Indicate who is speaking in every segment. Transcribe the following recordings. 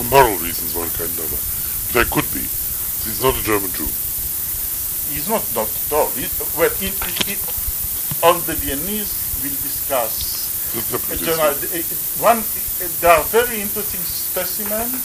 Speaker 1: moral reasons one kind of. But I could be. He's not a German Jew.
Speaker 2: He's not at all. On the Viennese, we'll discuss. There are very interesting specimens,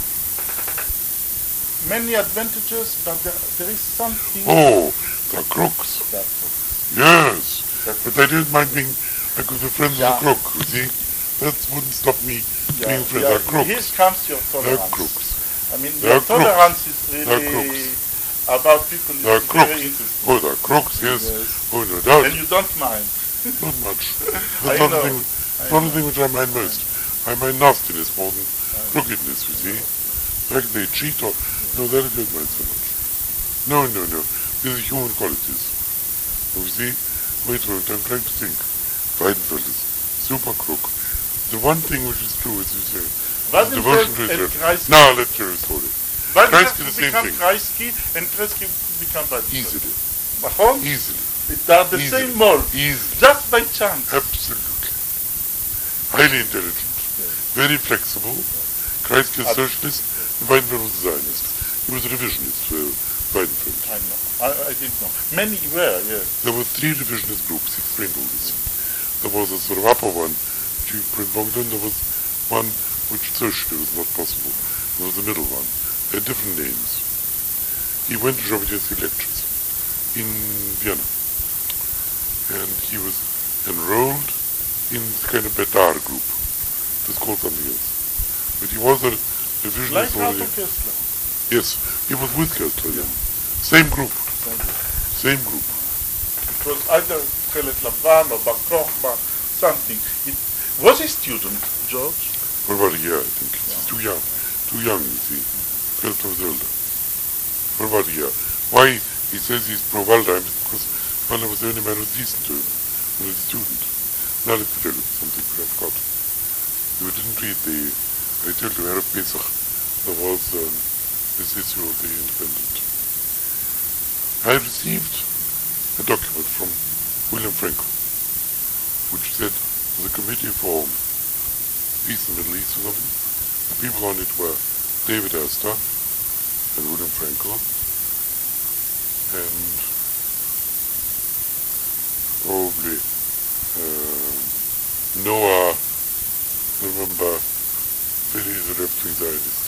Speaker 2: many advantages, but there is something.
Speaker 1: Oh, the crooks. Yes. But I didn't mind being, I could be friends with a crook, you see? That wouldn't stop me being friends with a crook.
Speaker 2: Here comes your tolerance.
Speaker 1: They're crooks.
Speaker 2: I mean, your tolerance is really about people who are very interesting.
Speaker 1: Oh, they're crooks, yes. Oh, no doubt.
Speaker 2: And you don't mind.
Speaker 1: Not much. That's not the thing which I mind most. I mind nastiness more than crookedness, you see. The fact they cheat or... No, that I don't mind so much. No. These are human qualities. You see? Wait a minute, I'm trying to think. Weidenfeld is super crook. The one thing which is true is, you say, devotion to Israel. Now, let's hear a story. Kreisky the same thing.
Speaker 2: Kreisky and Kreisky become Weidenfeld.
Speaker 1: Easily.
Speaker 2: Easily. They are the same mold.
Speaker 1: Easily.
Speaker 2: Just by chance.
Speaker 1: Absolutely. Highly intelligent. Very flexible. Kreisky is socialist, and Weidenfeld was a Zionist. He was a revisionist, Weidenfeld.
Speaker 2: I know. I didn't know. Many were, yes.
Speaker 1: There were 3 revisionist groups. He explained all this. There was a sort of upper one, which he belonged to, and there was one which socially was not possible. There was a middle one. They had different names. He went to Jabotinsky lectures in Vienna. And he was enrolled in this kind of Betar group. It was called something else. But he was a revisionist already.
Speaker 2: Like Kessler.
Speaker 1: Yes, he was with Kessler then. Same group. Same group.
Speaker 2: It was either Chelet Lavan or Bar Kochba, something. Was he student, George?
Speaker 1: For about a year, I think. He's too young. Too young, you see. Kessler was older. For about a year. Why he says he's pro-Waldheim is because Waldheim was the only man who was decent to him when he was a student. Now let me tell you something I forgot. You didn't read I told you, Erev Pesach, there was this issue of the Independent. I received a document from William Frankel, which said the Committee for Peace in the Middle East or something. The people on it were David Astor and William Frankel and probably Noah, remember, he's a left-wing Zionist.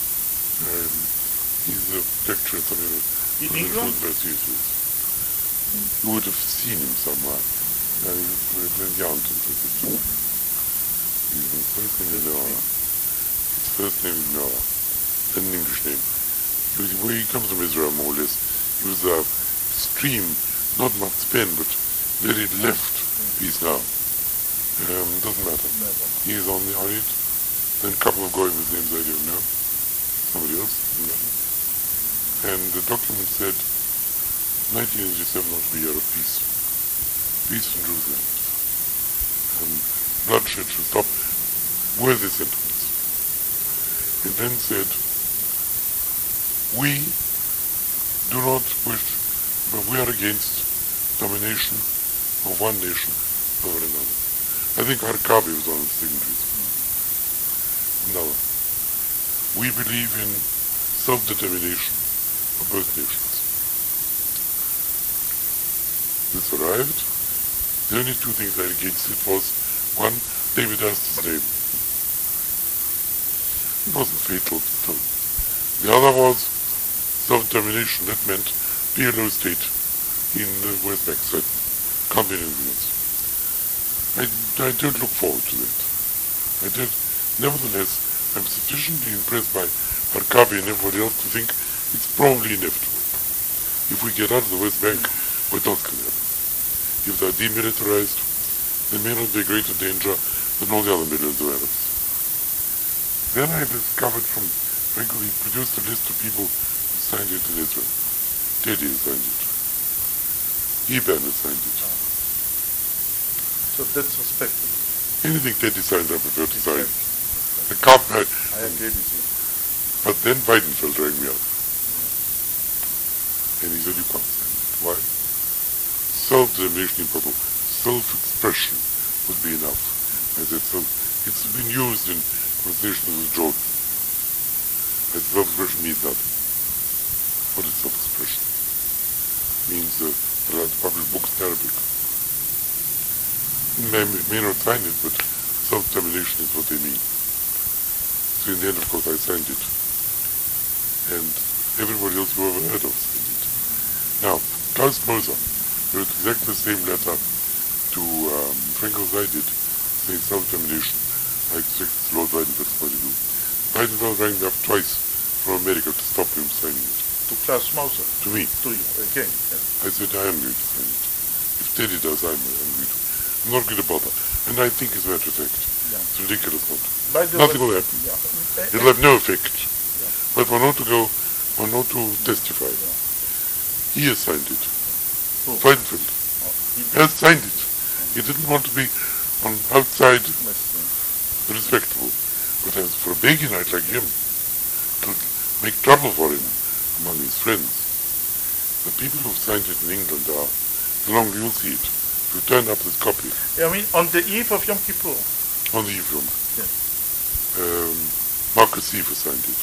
Speaker 1: He's a lecturer at something
Speaker 2: in England?
Speaker 1: You would have seen him somewhere. Glenn Yarnton, for example. His first name is Noah. His first name is Noah. An English name. He comes from Israel, more or less. He was a extreme, not much Pen, but very left piece now. Doesn't matter. He is on it. Then a couple of guys with names I don't know. Somebody else, doesn't matter. And the document said 1987 ought to be a year of peace. Peace in Jerusalem. Bloodshed should stop. Worthy sentiments. It then said, we do not wish, but we are against domination of one nation over another. I think Harkabi was one of the signatories. Another. We believe in self-determination of both nations. This arrived. The only 2 things I had against it was, one, David Astor's name. It wasn't fatal. The other was self-determination. That meant PLO state in the West Bank. So can't be anything else. I don't look forward to that. Nevertheless, I'm sufficiently impressed by Harkabi and everybody else to think it's probably inevitable. If we get out of the West Bank, what else can happen? If they're demilitarized, they may not be a greater danger than all the other millions of Arabs. Then I discovered from Frankel, he produced a list of people who signed it in Israel. Teddy signed it. Eban signed it.
Speaker 2: So that's suspected.
Speaker 1: Anything Teddy signs, I prefer to sign.
Speaker 2: I agree with you.
Speaker 1: But then Weidenfeld rang me up. And he said, you can't sign it. Why? Self-determination in purple, self-expression would be enough. I said, so it's been used in conversations with Jordan. Self-expression means nothing. What is self-expression? Means that I publish books in Arabic. May not sign it, but self-determination is what they mean. So in the end, of course, I signed it. And everybody else you ever heard of signed it. Now, Klaus Moser wrote exactly the same letter to Frankl as I did, saying self-determination. I expect Lord Weidenfeld's point of view. Weidenfeld rang me up twice from America to stop him signing it.
Speaker 2: To Klaus Moser?
Speaker 1: To me.
Speaker 2: To you, again. Yes.
Speaker 1: I said, I am going to sign it. If Teddy does, I'm going to. I'm not going to bother. And I think as a matter of fact, it's ridiculous not. Nothing will happen. It'll have no effect. But one ought to go, one ought to testify. He has signed it. Weidenfeld has signed it. He didn't want to be on outside respectable. But as for a Beginite like him, to make trouble for him among his friends, the people who've signed it in England are, the longer you'll see it, if you turn up this copy.
Speaker 2: I mean, on the eve of Yom Kippur.
Speaker 1: On the eve of Yom Kippur. Marcus Siever signed it.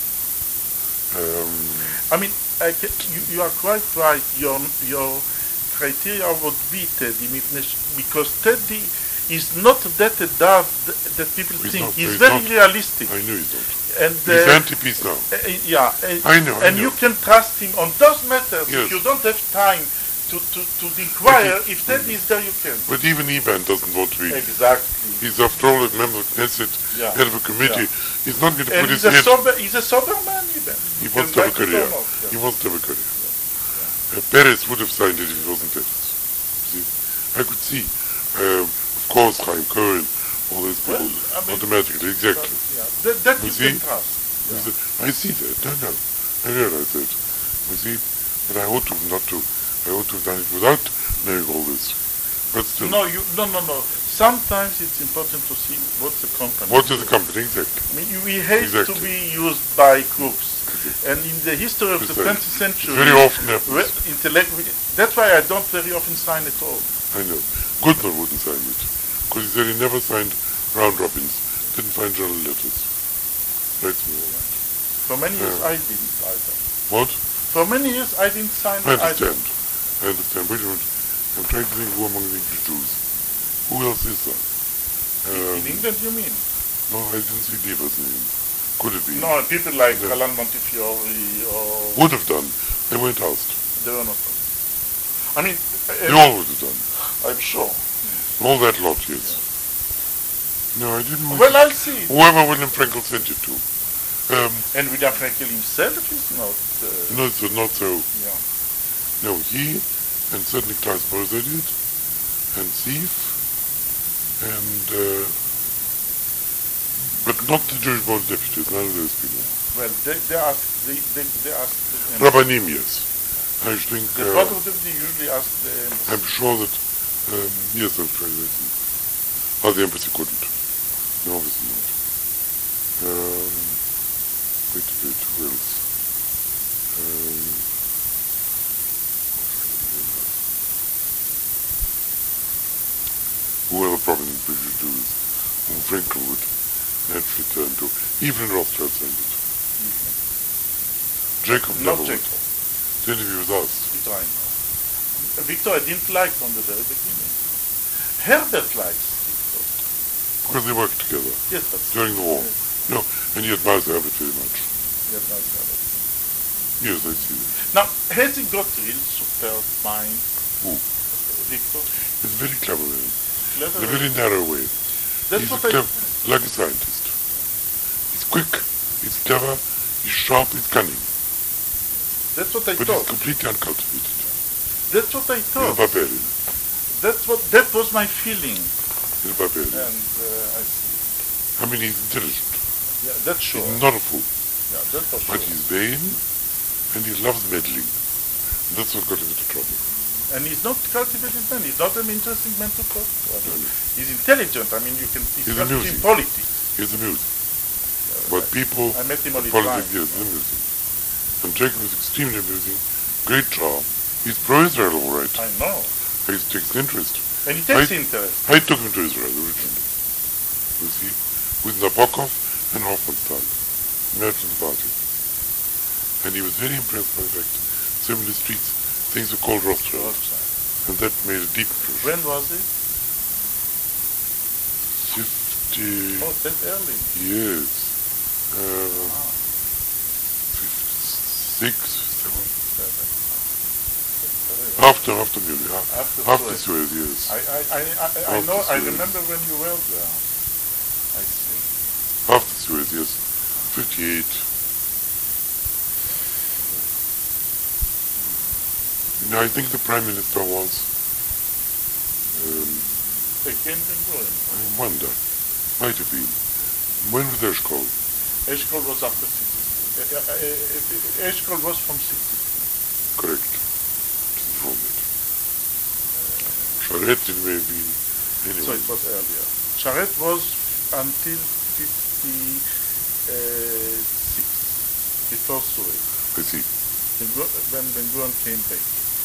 Speaker 2: I mean, you are quite right. Your criteria would be Teddy, because Teddy is not that dark that people think. He's very realistic.
Speaker 1: I know he's not.
Speaker 2: And,
Speaker 1: he's anti-peace now.
Speaker 2: I know. And you can trust him on those matters.
Speaker 1: Yes.
Speaker 2: If you don't have time to inquire, if Teddy is there, you can.
Speaker 1: But even Ivan doesn't want to be.
Speaker 2: Exactly.
Speaker 1: He's after all a member of Knesset, head of a committee. He's not going to put his head.
Speaker 2: He's a sober man, Ivan.
Speaker 1: He wants to have a career. He wants to have a career. Peres would have signed it if it wasn't Peres. See, I could see. Of course, Chaim Cohen, all those people, automatically, exactly.
Speaker 2: That you can trust.
Speaker 1: I see that. No, I realize that. You see, but I ought to have done it without knowing all this. But still.
Speaker 2: No. Sometimes it's important to see what's the company.
Speaker 1: What is the company, exactly?
Speaker 2: I mean, we hate to be used by crooks. And in the history of the 20th century,
Speaker 1: very often happens.
Speaker 2: That's why I don't very often sign at all.
Speaker 1: I know. Goodman wouldn't sign it, because he said he never signed round robins, didn't find journal letters. That's me all right.
Speaker 2: For many years I didn't either.
Speaker 1: What?
Speaker 2: For many years I didn't sign
Speaker 1: I understand.
Speaker 2: either.
Speaker 1: I understand. Wait a minute. I'm trying to think who among the English Jews. Who else is there?
Speaker 2: In England, you mean?
Speaker 1: No, I didn't see Lever's name. Could it be?
Speaker 2: No, people like Alan Montefiore or...
Speaker 1: Would have done. They weren't asked.
Speaker 2: They were not asked. I mean...
Speaker 1: They all would have done.
Speaker 2: I'm sure.
Speaker 1: All that lot, yes. No, I didn't...
Speaker 2: Well, I'll see.
Speaker 1: Whoever William Frankel sent it to.
Speaker 2: And William Frankel himself is not...
Speaker 1: No, so not so.
Speaker 2: Yeah.
Speaker 1: No, he, and certainly Klaus Moser did, and Sief, and... but not the Jewish Board of Deputies, none of those people.
Speaker 2: Well, they asked...
Speaker 1: Rabbanim, yes. I think...
Speaker 2: The Board of Deputies usually ask the embassy.
Speaker 1: I'm sure that... yes, I'm trying to think. Oh, the embassy couldn't. No, obviously not. Wait a bit, who else? Whoever probably the British Jews, whom Frankel would naturally turn to. Even Rothschild signed it. Jacob never would. The interview was asked.
Speaker 2: Victor I didn't like from the very beginning. Herbert likes Victor.
Speaker 1: Because they worked together.
Speaker 2: Yes, but
Speaker 1: during the war. No, and he admires Herbert very much.
Speaker 2: He admires Herbert.
Speaker 1: Yes, I see that.
Speaker 2: Now, has he got real superb mind?
Speaker 1: Who?
Speaker 2: Victor?
Speaker 1: He's very clever man.
Speaker 2: Clever.
Speaker 1: In a very narrow way.
Speaker 2: That's what
Speaker 1: like a scientist. He's quick, he's clever, he's sharp, he's cunning.
Speaker 2: That's what I
Speaker 1: but
Speaker 2: thought.
Speaker 1: He's completely uncultivated.
Speaker 2: That's what I thought.
Speaker 1: He's a barbarian.
Speaker 2: That was my feeling.
Speaker 1: He's a barbarian.
Speaker 2: And I see.
Speaker 1: I mean, he's intelligent.
Speaker 2: Yeah, that's sure.
Speaker 1: He's not a fool.
Speaker 2: Yeah, that's for sure.
Speaker 1: But he's vain, and he loves meddling. And that's what got him into trouble.
Speaker 2: And he's not cultivated man. He's not an interesting man to talk to. I mean, he's intelligent. I mean, you can discuss him in politics.
Speaker 1: He's amusing. But people...
Speaker 2: I met him on his
Speaker 1: politics, yes, he's amusing. And Jacob is extremely amusing. Great charm. He's pro-Israel, all right.
Speaker 2: I know.
Speaker 1: He takes interest.
Speaker 2: And he takes interest.
Speaker 1: I took him to Israel originally. You see? With Nabokov and Hoffmannsthal. Merchants Party. And he was very impressed by the fact so many streets, things were called Rothschild. And that made a deep impression.
Speaker 2: When was it?
Speaker 1: 50...
Speaker 2: Oh, that early.
Speaker 1: Yes. 6, 7. After Munich. After Suez, yes.
Speaker 2: I know. I remember when you were there. I see.
Speaker 1: After Suez, yes. 58. I think the Prime Minister was...
Speaker 2: Again, Ben-Gurion.
Speaker 1: I wonder. Might have been. When was Eshkol?
Speaker 2: Eshkol was after 60. Eshkol was from 60.
Speaker 1: Correct. Sharet it may have been. Anyway.
Speaker 2: So it was earlier. Sharet was until 56, before Suez.
Speaker 1: I see.
Speaker 2: When Ben-Gurion came back.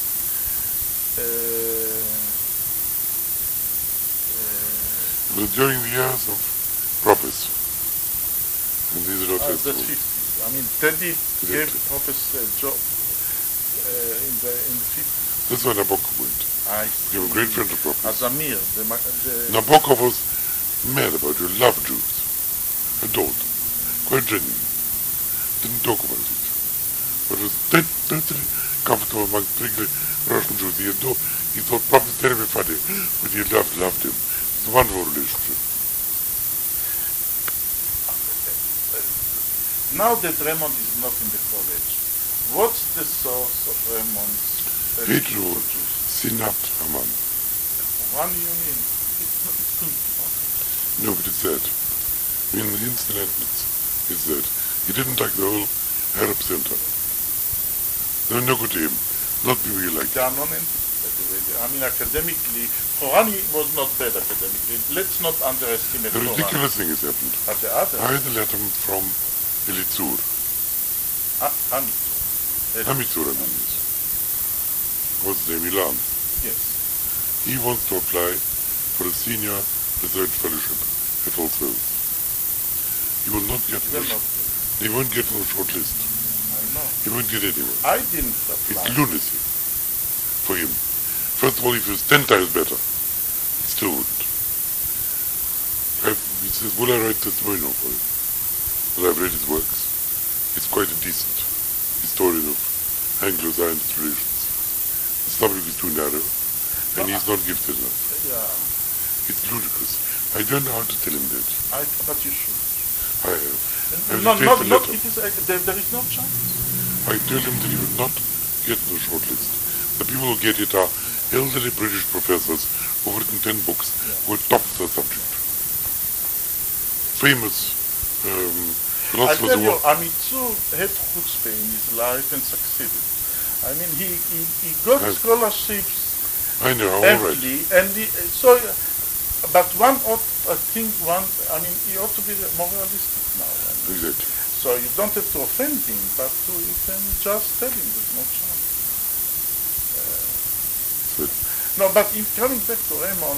Speaker 1: It was during the years of Propes. And these are not
Speaker 2: that's 50. I mean, Teddy gave Propes a job in the 50s.
Speaker 1: That's why Nabokov went.
Speaker 2: I
Speaker 1: He was a great friend of Propes.
Speaker 2: Azamir.
Speaker 1: Nabokov was mad about you, loved Jews. Adored. Quite genuine. Didn't talk about it. But was totally comfortable among particularly Russian Jews. He thought Propes terribly funny, but he loved him. It's a wonderful relationship.
Speaker 2: Now that Raymond is not in the college, what's the source of Raymond's
Speaker 1: hatred? Sinat Haman.
Speaker 2: What do you mean? It's couldn't be possible.
Speaker 1: No, but it's that. I mean, the incident is that he didn't like the whole Arab Center. They were no good to him. Not people he liked.
Speaker 2: They are non-entities, by the way. I mean, academically, Horani was not bad academically. Let's not underestimate
Speaker 1: A
Speaker 2: Horani.
Speaker 1: ridiculous thing has happened.
Speaker 2: But the other...
Speaker 1: I had a letter from Elitzur.
Speaker 2: Hamitzur.
Speaker 1: Hamitzur, I mean, yes. What's his name? Milan.
Speaker 2: Yes.
Speaker 1: He wants to apply for a senior research fellowship at All Souls. He will not get He won't get on the short list.
Speaker 2: I know.
Speaker 1: He won't get anywhere.
Speaker 2: I didn't apply.
Speaker 1: It's lunacy for him. First of all, if he was 10 times better, he still wouldn't. He says, will I write testimonial for him? Well, I've read his works. It's quite a decent historian of Anglo-Zionist relations. The subject is too narrow, and he's not gifted enough.
Speaker 2: Yeah.
Speaker 1: It's ludicrous. I don't know how to tell him that.
Speaker 2: But you should.
Speaker 1: I have.
Speaker 2: There is no chance.
Speaker 1: I told him that he would not get on the short list. The people who get it are elderly British professors who've written 10 books who are top of their subject. Famous
Speaker 2: I tell you, Hamitzur had chutzpah in his life and succeeded. I mean, he got scholarships
Speaker 1: I know, all right.
Speaker 2: And he ought to be more realistic now.
Speaker 1: Exactly.
Speaker 2: So you don't have to offend him, but you can just tell him there's no chance. No, but in coming back to Raymond,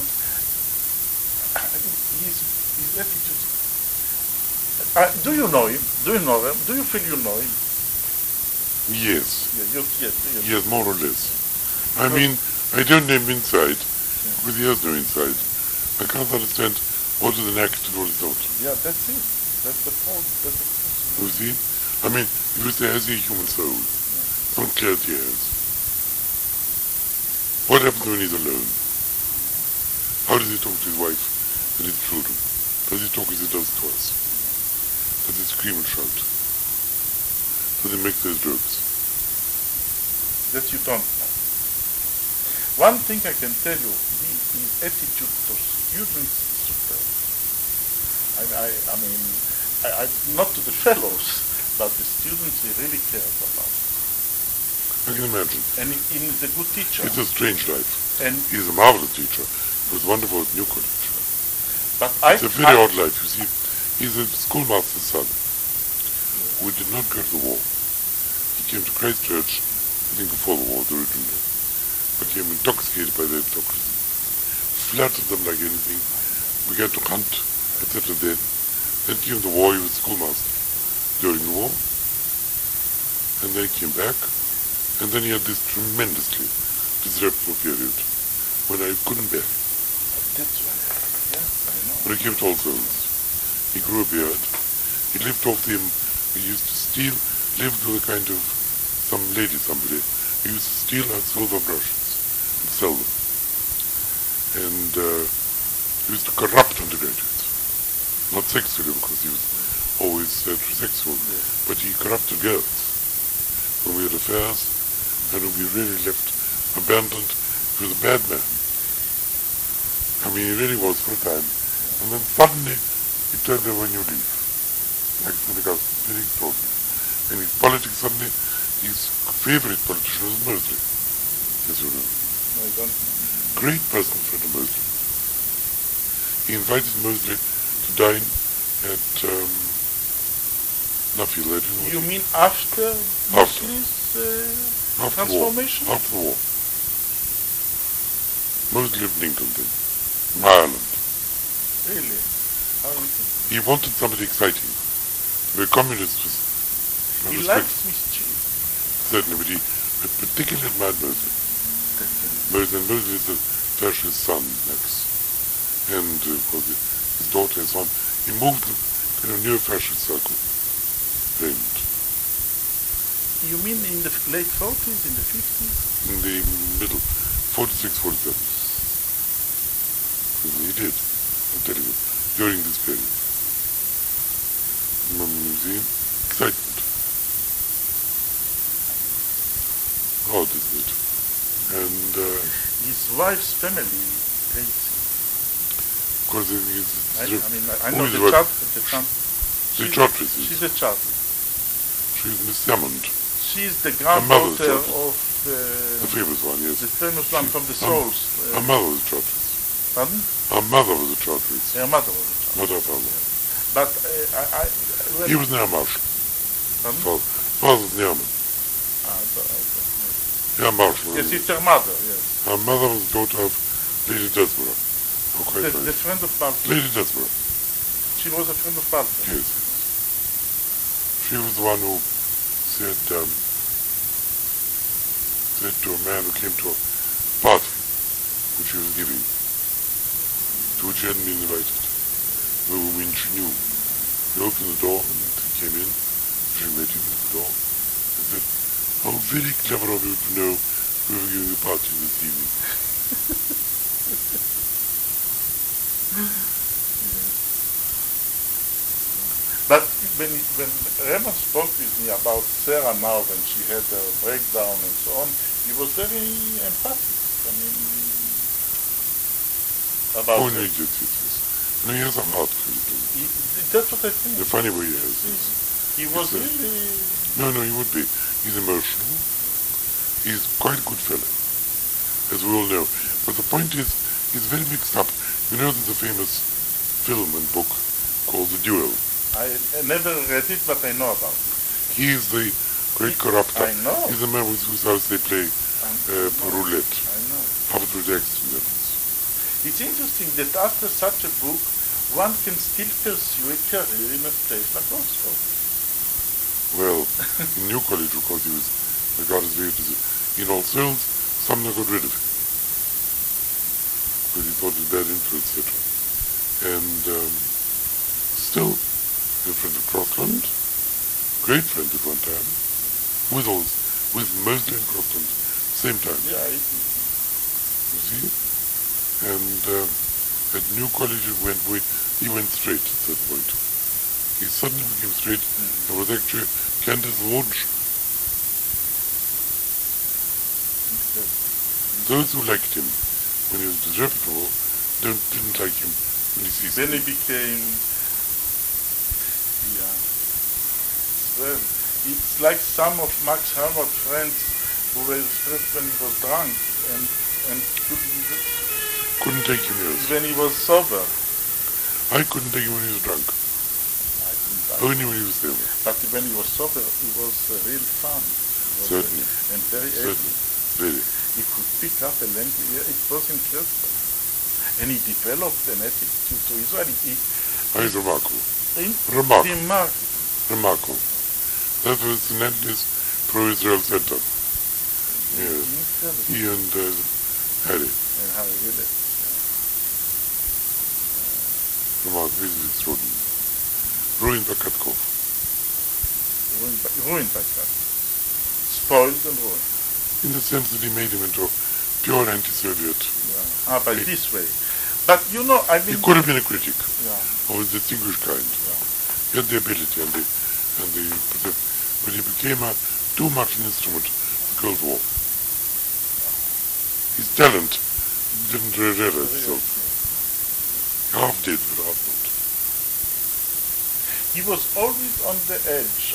Speaker 2: his attitude. Do you know him? Do you know him? Do you feel you know him?
Speaker 1: Yes.
Speaker 2: Yes,
Speaker 1: more or less. I mean, I don't know him inside, because he has no inside. I can't understand what is an act and what is not.
Speaker 2: Yeah, that's it. That's the point.
Speaker 1: You see? I mean, if you say, has he a human soul? It's not clear that he has. What happens when he's alone? How does he talk to his wife and his children? Does he talk as he does to us? Does he scream and shout? Does he make those jokes?
Speaker 2: That you don't know. One thing I can tell you, his attitude to students is superb. I mean, not to the fellows, but the students he really cares about.
Speaker 1: I can imagine.
Speaker 2: And he's a good teacher.
Speaker 1: It's a strange life.
Speaker 2: And
Speaker 1: he's a marvelous teacher. It was wonderful at New College.
Speaker 2: But
Speaker 1: it's a very odd life. You see, he's a schoolmaster's son who did not go to the war. He came to Christchurch, I think before the war originally, became intoxicated by their hypocrisy, flattered them like anything, began to hunt, etc. Then came the war, he was schoolmaster. During the war, and then he came back, and then he had this tremendously disreputable period when I couldn't bear him.
Speaker 2: That's right. Yes, I know.
Speaker 1: When he came to All Souls, he grew a beard. He lived off them. He used to steal, lived with a kind of some lady, somebody. He used to steal her silver brushes and sell them. And he used to corrupt undergraduates. Not sexually, because he was always heterosexual, but he corrupted girls. When we had affairs, and when we really left abandoned, he was a bad man. I mean, he really was for a time. And then suddenly, he turned over a new leaf. Like St. Augustine, very extraordinary. And his politics suddenly, his favorite politician was Mosley, as you know.
Speaker 2: No, I don't know.
Speaker 1: Great personal friend of Mosley. He invited Mosley to dine at Nuffield. I don't know.
Speaker 2: You mean after Mosley's transformation?
Speaker 1: After the war. Mosley lived in England then, from Ireland.
Speaker 2: Really? How is it?
Speaker 1: He wanted somebody exciting. To be a communist was
Speaker 2: He likes mischief.
Speaker 1: certainly, but he particularly admired Mosley. Mosley is the fascist son, Max, and of course his daughter and so on. He moved in a neo-fascist circle. Friend.
Speaker 2: You mean in the late 40s, in the 50s?
Speaker 1: In the middle, 46, 47. He did, I'm telling you, during this period. You see, excitement. Odd, isn't it? And
Speaker 2: his wife's family hates him.
Speaker 1: of course,
Speaker 2: I know the
Speaker 1: Chartres.
Speaker 2: She's a Chartres.
Speaker 1: She's Miss Hammond.
Speaker 2: She's the granddaughter of
Speaker 1: the famous one, yes.
Speaker 2: the famous one from the Souls.
Speaker 1: Her mother was a Chartres.
Speaker 2: Pardon?
Speaker 1: Her mother was a Chartres.
Speaker 2: Her mother was a Chartres.
Speaker 1: Not her father.
Speaker 2: But
Speaker 1: He was near Marshall.
Speaker 2: Pardon?
Speaker 1: Father was Naaman. Yeah, Marshall.
Speaker 2: Yes, it's her mother, yes.
Speaker 1: Her mother was the daughter of Lady Desborough. Oh, quite
Speaker 2: The
Speaker 1: right.
Speaker 2: friend of Balfour.
Speaker 1: Lady Desborough.
Speaker 2: She was a friend of Balfour.
Speaker 1: Yes. She was the one who said to a man who came to a party which he was giving, to which he hadn't been invited, whom she knew. He opened the door and he came in. She met him at the door and said, "How very clever of you to know we were giving a party this evening."
Speaker 2: But when Rema spoke with me about Sarah now, when she had a breakdown and so on, he was very emphatic. I mean, about
Speaker 1: Oh,
Speaker 2: her.
Speaker 1: no, yes. No, he has a heart for it.
Speaker 2: That's what I think.
Speaker 1: The funny way he has.
Speaker 2: He was
Speaker 1: Yes,
Speaker 2: really...
Speaker 1: No, he would be. He's emotional. He's quite a good fellow, as we all know. But the point is, he's very mixed up. You know, there's a famous film and book called The Duel.
Speaker 2: I never read it, but I know about it.
Speaker 1: He is the great corruptor.
Speaker 2: I know.
Speaker 1: He's the man with whose house they play roulette.
Speaker 2: I know.
Speaker 1: Halfway the accident levels.
Speaker 2: It's interesting that after such a book, one can still pursue a career in a place like Oxford.
Speaker 1: Well, in New College, of course, he was regarded as very in All Souls, Sumner got rid of him. Because he thought it was bad influence, etc. And still, a friend of Crossland, great friend at one time, with Mosley and Crossland, same time.
Speaker 2: Yeah,
Speaker 1: You see? And at New College he went straight at that point. He suddenly became straight and was actually Candace Wunsch. Those who liked him when he was disreputable didn't like him when he ceased.
Speaker 2: Then he became... Yeah. Well, it's like some of Max Harvard friends who were his friends when he was drunk and
Speaker 1: Couldn't take him, yes.
Speaker 2: when he was sober.
Speaker 1: I couldn't take him when he was drunk. Only when he was sober.
Speaker 2: But when he was sober, it was real fun.
Speaker 1: Certainly.
Speaker 2: And very
Speaker 1: Certainly.
Speaker 2: able.
Speaker 1: Very.
Speaker 2: He could pick up a language. It was incredible. And he developed an attitude to Israel.
Speaker 1: He's remarkable.
Speaker 2: Remarkable.
Speaker 1: Remarkable. That was the endless to pro-Israel Center. Yes.
Speaker 2: Incredible.
Speaker 1: He and Harry.
Speaker 2: And Harry Willett.
Speaker 1: This is extraordinary. Ruined by Katkov.
Speaker 2: Ruined by that. Spoiled and ruined.
Speaker 1: In the sense that he made him into a pure anti-Soviet.
Speaker 2: Yeah. By this way. But you know, I mean...
Speaker 1: He could have been a critic
Speaker 2: Yeah.
Speaker 1: of a distinguished kind.
Speaker 2: Yeah.
Speaker 1: He had the ability but he became too much an instrument of the Cold War. His talent didn't realize itself. Half did, but half not.
Speaker 2: He was always on the edge.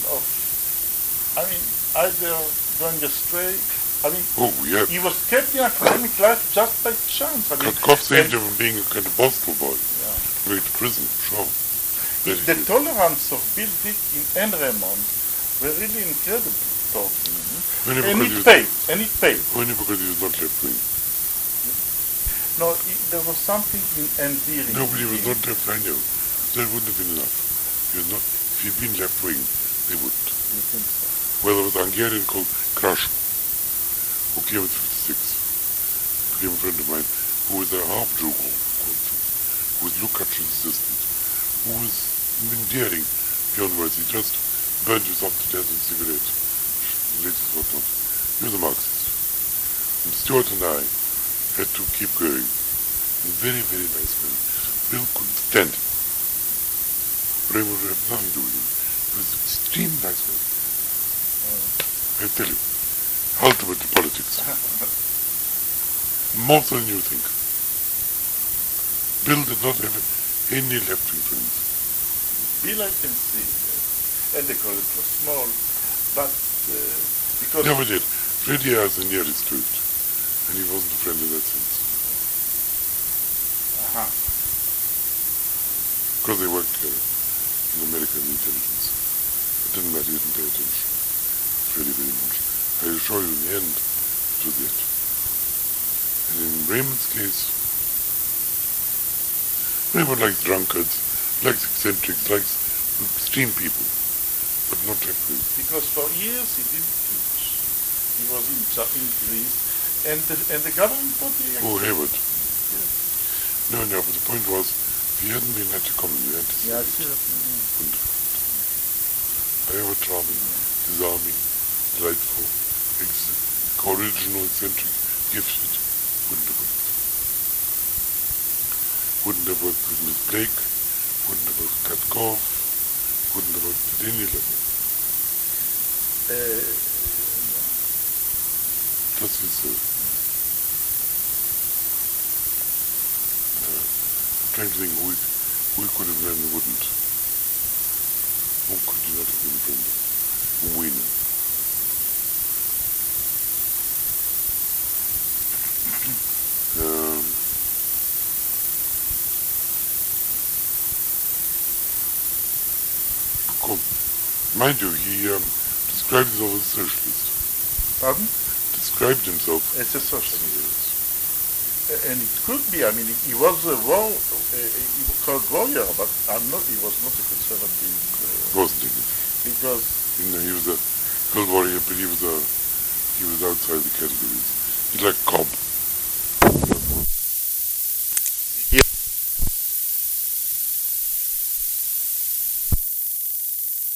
Speaker 2: Either going astray. He was kept in academic life just by chance.
Speaker 1: Katkov saved him from being a kind of Boston boy. Going to prison, sure.
Speaker 2: The tolerance of Bill Dickin and Raymond were really incredible towards him. And it paid.
Speaker 1: Only because he was not left-wing.
Speaker 2: No, there was something endearing.
Speaker 1: Nobody was not left, I know. That wouldn't have been enough. If he'd been left-wing, they wouldn't.
Speaker 2: You think so?
Speaker 1: Well, there was a Hungarian called Krash, who came in 56. Became a friend of mine, who was a half-Jew, who was Lukács's assistant, who was endearing beyond words. He just burned himself to death with a cigarette, latest whatnot. He was a Marxist. And Stuart and I had to keep going. A very, very nice man. Bill couldn't stand him. Raymond would have nothing to do with him. He was an extremely nice man. I tell you, ultimate in politics. More than you think. Bill did not have any left-wing friends.
Speaker 2: Bill, I can see, and the college was small, but because...
Speaker 1: Never did. Freddie has the nearest to it, and he wasn't a friend in that sense. Because they worked together in American intelligence. It didn't matter, he didn't pay attention. Very, very much. I assure you in the end, it was it. And in Raymond's case, Raymond likes drunkards, likes eccentrics, likes extreme people, but not left-wing.
Speaker 2: Because for years he didn't teach. He was in Greece, and the government thought he...
Speaker 1: Oh, Hayward.
Speaker 2: Yes.
Speaker 1: No, but the point was, if he hadn't been anti-communist, anti-Soviet, wonderful. Hayward charming, disarming, delightful, original, eccentric, gifted, wonderful. Wouldn't have worked with Miss Blake, wouldn't have worked with Katkov, wouldn't have worked at any level. Just his I'm trying to think who he could have known and wouldn't. Who could you not have been a friend of? Whom we know. Mind you, he described himself as a socialist.
Speaker 2: Pardon?
Speaker 1: Described himself
Speaker 2: as a socialist.
Speaker 1: Yes.
Speaker 2: And it could be, he was a called warrior, but he was not a conservative.
Speaker 1: Wasn't he?
Speaker 2: Because...
Speaker 1: he was a Cold Warrior, but he was outside the categories. He liked Cobb.